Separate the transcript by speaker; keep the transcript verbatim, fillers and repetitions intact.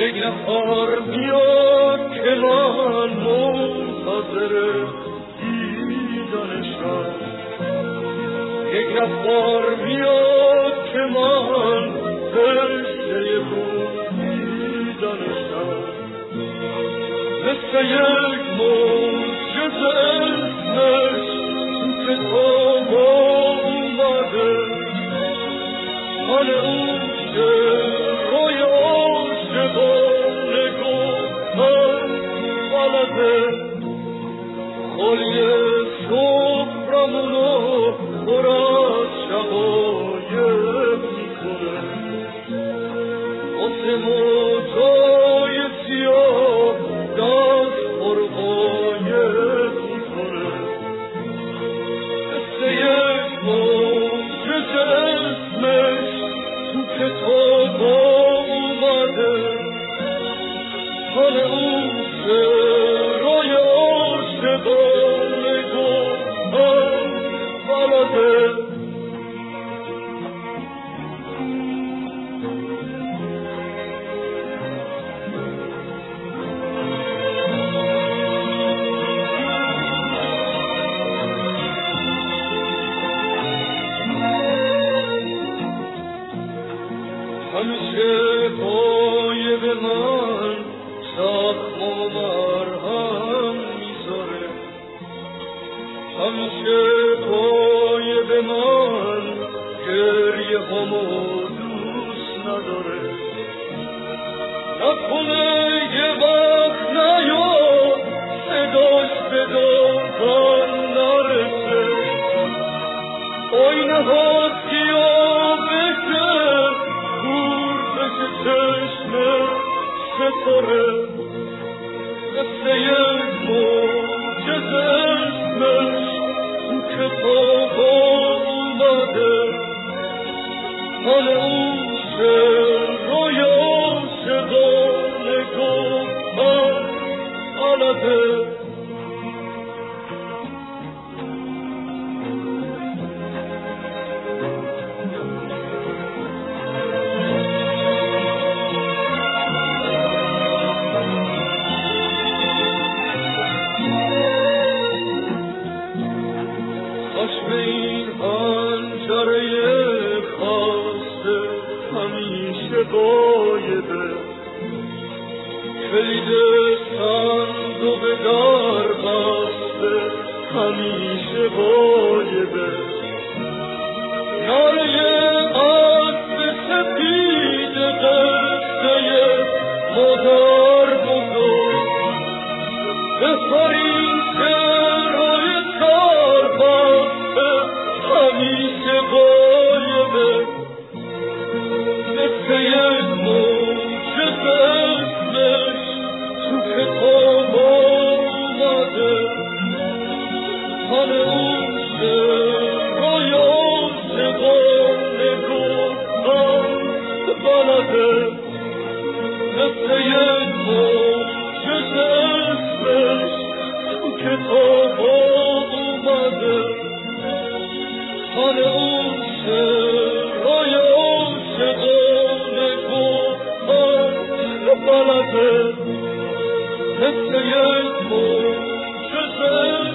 Speaker 1: یک نفر بیاد که من منتظر دیدنشم، یک نفر بیاد که من دشته بود دیدنشم، مثل یک معجزه اسمش تو کتاب اومده، حال اون که خالی صبرمونو پر از شقایق میکنه، واسه موجای سیاه دست پر قایق میکنه، مثل یک معجزه اسمش تو کتاب اومده، حال اون سرای عاشقانه گفتن بلده. همیشه پای به من زخم و مرهم میذاره، همیشه پای به من گریه همو دوست نداره، نکنه یه وقت نیاد صداش به دادن نرسه، آینه ها سیاه بشه دور بشه چشم ستاره، مثل یک معجزه اسمش تو کتاب اومده، حال اون شعرهای عاشقانه گفتن بلده. غایبه کلید صندوق در بسته همیشه غایبه، ناله اسب سپید قصه مادر بزرگ، بهترین شعرهای سربسته همیشه غایبه، مثل یک معجزه اسمش تو کتاب اومده، حال اون شعرهای عاشقانه گفتن بلده، مثل یک معجزه اسمش تو کتاب اومده، حال اون شعرهای عاشقانه بلده، مثل یک معجزه